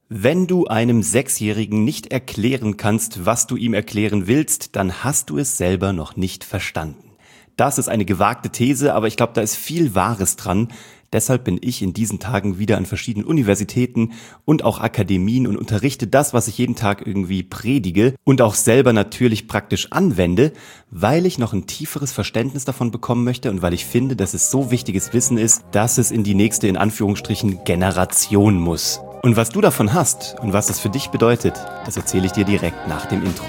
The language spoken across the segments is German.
Wenn du einem Sechsjährigen nicht erklären kannst, was du ihm erklären willst, dann hast du es selber noch nicht verstanden. Das ist eine gewagte These, aber ich glaube, da ist viel Wahres dran. Deshalb bin ich in diesen Tagen wieder an verschiedenen Universitäten und auch Akademien und unterrichte das, was ich jeden Tag irgendwie predige und auch selber natürlich praktisch anwende, weil ich noch ein tieferes Verständnis davon bekommen möchte und weil ich finde, dass es so wichtiges Wissen ist, dass es in die nächste, in Anführungsstrichen, Generation muss. Und was du davon hast und was das für dich bedeutet, das erzähle ich dir direkt nach dem Intro.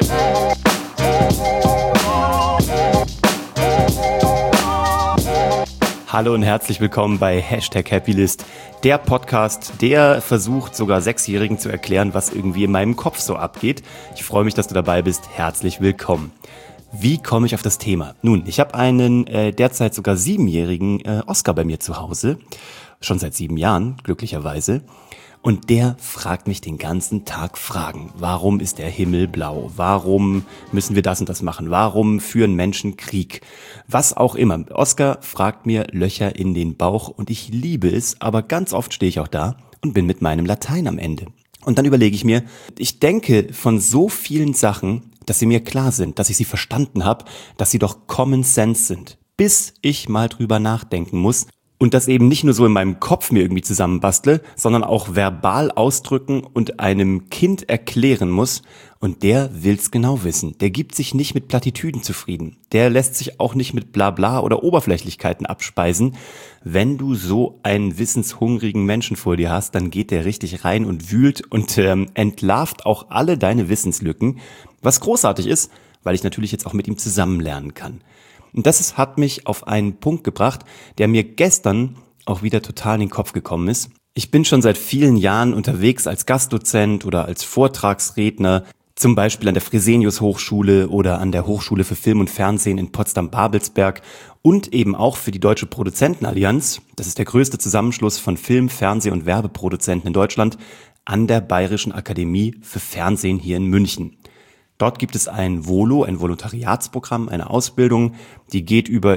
Hallo und herzlich willkommen bei #Happylist, der Podcast, der versucht, sogar Sechsjährigen zu erklären, was irgendwie in meinem Kopf so abgeht. Ich freue mich, dass du dabei bist. Herzlich willkommen. Wie komme ich auf das Thema? Nun, ich habe einen derzeit sogar 7-jährigen Oscar bei mir zu Hause, schon seit 7 Jahren, glücklicherweise. Und der fragt mich den ganzen Tag Fragen. Warum ist der Himmel blau? Warum müssen wir das und das machen? Warum führen Menschen Krieg? Was auch immer. Oscar fragt mir Löcher in den Bauch und ich liebe es, aber ganz oft stehe ich auch da und bin mit meinem Latein am Ende. Und dann überlege ich mir, ich denke von so vielen Sachen, dass sie mir klar sind, dass ich sie verstanden habe, dass sie doch Common Sense sind, bis ich mal drüber nachdenken muss. Und das eben nicht nur so in meinem Kopf mir irgendwie zusammenbastle, sondern auch verbal ausdrücken und einem Kind erklären muss. Und der will's genau wissen. Der gibt sich nicht mit Plattitüden zufrieden. Der lässt sich auch nicht mit Blabla oder Oberflächlichkeiten abspeisen. Wenn du so einen wissenshungrigen Menschen vor dir hast, dann geht der richtig rein und wühlt und entlarvt auch alle deine Wissenslücken. Was großartig ist, weil ich natürlich jetzt auch mit ihm zusammen lernen kann. Und das hat mich auf einen Punkt gebracht, der mir gestern auch wieder total in den Kopf gekommen ist. Ich bin schon seit vielen Jahren unterwegs als Gastdozent oder als Vortragsredner, zum Beispiel an der Fresenius Hochschule oder an der Hochschule für Film und Fernsehen in Potsdam-Babelsberg und eben auch für die Deutsche Produzentenallianz, das ist der größte Zusammenschluss von Film-, Fernseh- und Werbeproduzenten in Deutschland, an der Bayerischen Akademie für Fernsehen hier in München. Dort gibt es ein VOLO, ein Volontariatsprogramm, eine Ausbildung, die geht über,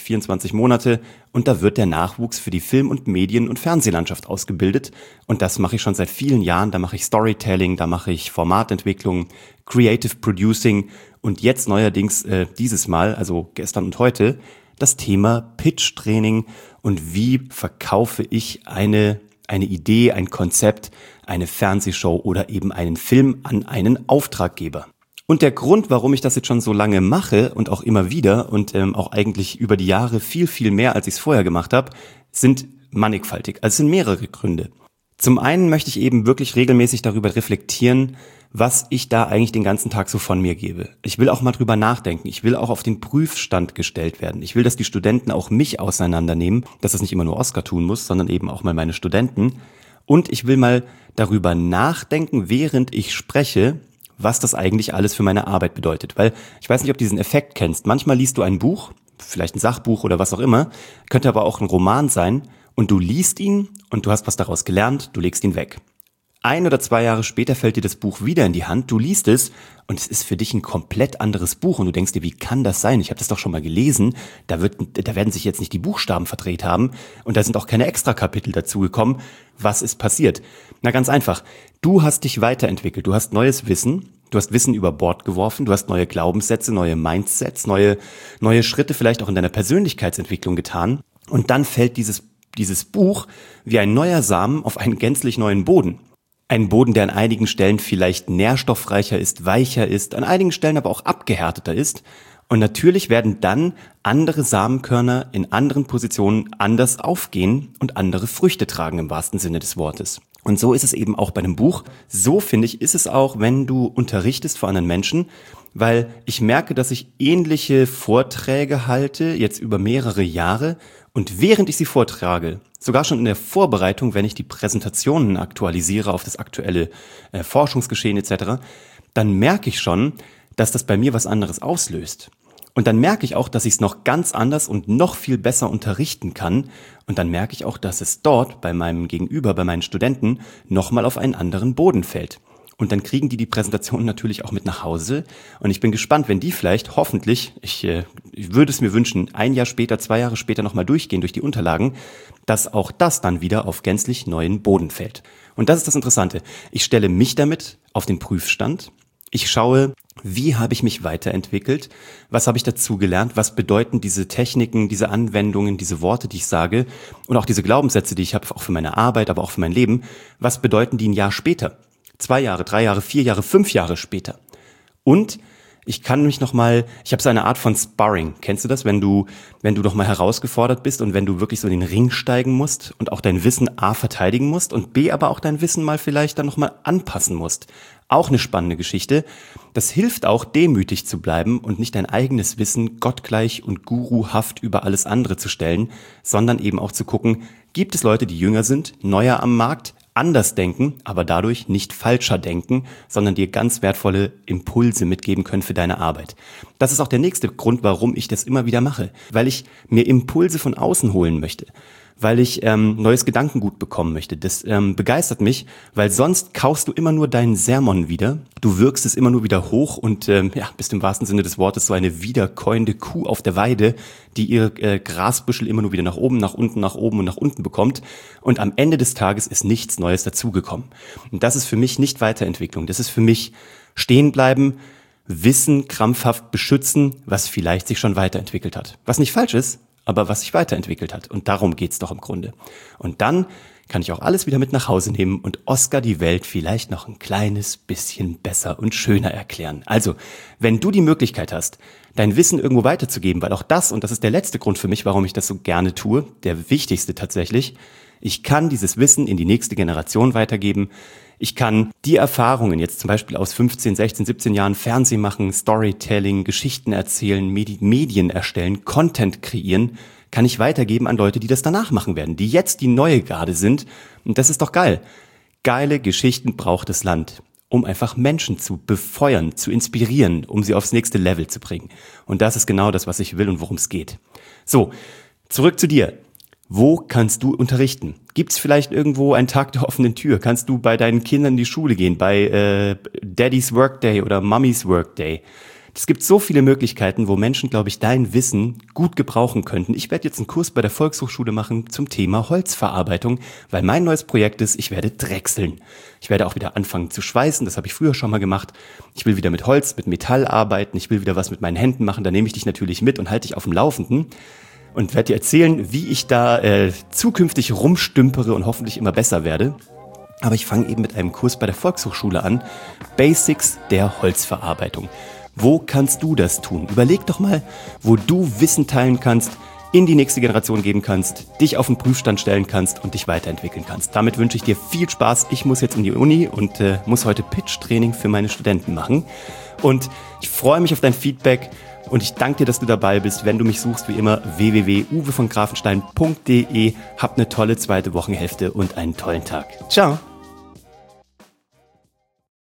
24 Monate und da wird der Nachwuchs für die Film- und Medien- und Fernsehlandschaft ausgebildet und das mache ich schon seit vielen Jahren. Da mache ich Storytelling, da mache ich Formatentwicklung, Creative Producing und jetzt neuerdings dieses Mal, also gestern und heute, das Thema Pitch-Training und wie verkaufe ich eine Idee, ein Konzept, eine Fernsehshow oder eben einen Film an einen Auftraggeber. Und der Grund, warum ich das jetzt schon so lange mache und auch immer wieder und auch eigentlich über die Jahre viel, viel mehr, als ich es vorher gemacht habe, sind mannigfaltig. Also es sind mehrere Gründe. Zum einen möchte ich eben wirklich regelmäßig darüber reflektieren, was ich da eigentlich den ganzen Tag so von mir gebe. Ich will auch mal drüber nachdenken. Ich will auch auf den Prüfstand gestellt werden. Ich will, dass die Studenten auch mich auseinandernehmen, dass das nicht immer nur Oscar tun muss, sondern eben auch mal meine Studenten. Und ich will mal darüber nachdenken, während ich spreche, was das eigentlich alles für meine Arbeit bedeutet. Weil ich weiß nicht, ob du diesen Effekt kennst. Manchmal liest du ein Buch, vielleicht ein Sachbuch oder was auch immer, könnte aber auch ein Roman sein und du liest ihn und du hast was daraus gelernt, du legst ihn weg. 1 oder 2 Jahre später fällt dir das Buch wieder in die Hand, du liest es und es ist für dich ein komplett anderes Buch und du denkst dir, wie kann das sein? Ich habe das doch schon mal gelesen, da werden sich jetzt nicht die Buchstaben verdreht haben und da sind auch keine Extrakapitel dazugekommen. Was ist passiert? Na ganz einfach, du hast dich weiterentwickelt, du hast neues Wissen, du hast Wissen über Bord geworfen, du hast neue Glaubenssätze, neue Mindsets, neue Schritte vielleicht auch in deiner Persönlichkeitsentwicklung getan und dann fällt dieses Buch wie ein neuer Samen auf einen gänzlich neuen Boden. Ein Boden, der an einigen Stellen vielleicht nährstoffreicher ist, weicher ist, an einigen Stellen aber auch abgehärteter ist. Und natürlich werden dann andere Samenkörner in anderen Positionen anders aufgehen und andere Früchte tragen im wahrsten Sinne des Wortes. Und so ist es eben auch bei einem Buch. So, finde ich, ist es auch, wenn du unterrichtest vor anderen Menschen, weil ich merke, dass ich ähnliche Vorträge halte, jetzt über mehrere Jahre. Und während ich sie vortrage, sogar schon in der Vorbereitung, wenn ich die Präsentationen aktualisiere auf das aktuelle Forschungsgeschehen etc., dann merke ich schon, dass das bei mir was anderes auslöst. Und dann merke ich auch, dass ich es noch ganz anders und noch viel besser unterrichten kann. Und dann merke ich auch, dass es dort bei meinem Gegenüber, bei meinen Studenten, nochmal auf einen anderen Boden fällt. Und dann kriegen die Präsentation natürlich auch mit nach Hause. Und ich bin gespannt, wenn die vielleicht, hoffentlich, ich würde es mir wünschen, 1 Jahr später, 2 Jahre später nochmal durchgehen durch die Unterlagen, dass auch das dann wieder auf gänzlich neuen Boden fällt. Und das ist das Interessante. Ich stelle mich damit auf den Prüfstand. Ich schaue, wie habe ich mich weiterentwickelt? Was habe ich dazugelernt? Was bedeuten diese Techniken, diese Anwendungen, diese Worte, die ich sage und auch diese Glaubenssätze, die ich habe, auch für meine Arbeit, aber auch für mein Leben? Was bedeuten die ein Jahr später? 2 Jahre, 3 Jahre, 4 Jahre, 5 Jahre später? Und ich kann mich ich habe so eine Art von Sparring. Kennst du das, wenn du doch mal herausgefordert bist und wenn du wirklich so in den Ring steigen musst und auch dein Wissen A verteidigen musst und B aber auch dein Wissen mal vielleicht dann nochmal anpassen musst. Auch eine spannende Geschichte. Das hilft auch, demütig zu bleiben und nicht dein eigenes Wissen gottgleich und guruhaft über alles andere zu stellen, sondern eben auch zu gucken, gibt es Leute, die jünger sind, neuer am Markt, anders denken, aber dadurch nicht falscher denken, sondern dir ganz wertvolle Impulse mitgeben können für deine Arbeit. Das ist auch der nächste Grund, warum ich das immer wieder mache, weil ich mir Impulse von außen holen möchte, weil ich neues Gedankengut bekommen möchte. Das begeistert mich, weil sonst kaust du immer nur deinen Sermon wieder. Du wirkst es immer nur wieder hoch und bist im wahrsten Sinne des Wortes so eine wiederkäuende Kuh auf der Weide, die ihre Grasbüschel immer nur wieder nach oben, nach unten, nach oben und nach unten bekommt. Und am Ende des Tages ist nichts Neues dazugekommen. Und das ist für mich nicht Weiterentwicklung. Das ist für mich stehen bleiben, Wissen krampfhaft beschützen, was vielleicht sich schon weiterentwickelt hat. Was nicht falsch ist, aber was sich weiterentwickelt hat. Und darum geht's doch im Grunde. Und dann kann ich auch alles wieder mit nach Hause nehmen und Oskar die Welt vielleicht noch ein kleines bisschen besser und schöner erklären. Also, wenn du die Möglichkeit hast, dein Wissen irgendwo weiterzugeben, weil auch das, und das ist der letzte Grund für mich, warum ich das so gerne tue, der wichtigste tatsächlich, ich kann dieses Wissen in die nächste Generation weitergeben. Ich kann die Erfahrungen jetzt zum Beispiel aus 15, 16, 17 Jahren Fernsehen machen, Storytelling, Geschichten erzählen, Medien erstellen, Content kreieren, kann ich weitergeben an Leute, die das danach machen werden, die jetzt die neue Garde sind. Und das ist doch geil. Geile Geschichten braucht das Land, um einfach Menschen zu befeuern, zu inspirieren, um sie aufs nächste Level zu bringen. Und das ist genau das, was ich will und worum es geht. So, zurück zu dir. Wo kannst du unterrichten? Gibt's vielleicht irgendwo einen Tag der offenen Tür? Kannst du bei deinen Kindern in die Schule gehen, bei Daddy's Workday oder Mummy's Workday? Es gibt so viele Möglichkeiten, wo Menschen, glaube ich, dein Wissen gut gebrauchen könnten. Ich werde jetzt einen Kurs bei der Volkshochschule machen zum Thema Holzverarbeitung, weil mein neues Projekt ist, ich werde drechseln. Ich werde auch wieder anfangen zu schweißen, das habe ich früher schon mal gemacht. Ich will wieder mit Holz, mit Metall arbeiten, ich will wieder was mit meinen Händen machen, da nehme ich dich natürlich mit und halte dich auf dem Laufenden. Und werde dir erzählen, wie ich da zukünftig rumstümpere und hoffentlich immer besser werde. Aber ich fange eben mit einem Kurs bei der Volkshochschule an. Basics der Holzverarbeitung. Wo kannst du das tun? Überleg doch mal, wo du Wissen teilen kannst, in die nächste Generation geben kannst, dich auf den Prüfstand stellen kannst und dich weiterentwickeln kannst. Damit wünsche ich dir viel Spaß. Ich muss jetzt in die Uni und muss heute Pitch-Training für meine Studenten machen. Und ich freue mich auf dein Feedback. Und ich danke dir, dass du dabei bist. Wenn du mich suchst, wie immer, www.uwevongrafenstein.de. Hab eine tolle zweite Wochenhälfte und einen tollen Tag. Ciao!